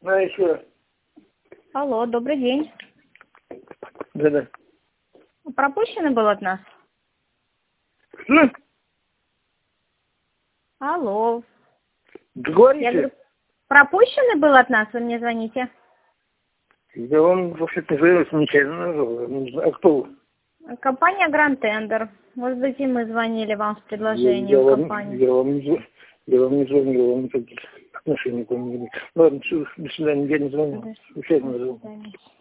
еще. Алло, добрый день. Да-да. Пропущено было от нас? Что? Алло. Говорите. Я говорю, пропущено было от нас, вы мне звоните? Я вам вообще-то не звонил, нечаянно нажал. А кто вы? Компания Grand Tender. Может быть, и мы звонили вам с предложением в компанию. Я вам не звонил, я вам никаких отношений к вам не имею. Ладно, все, до свидания, я не звоню. До Случайно нажал. свидания.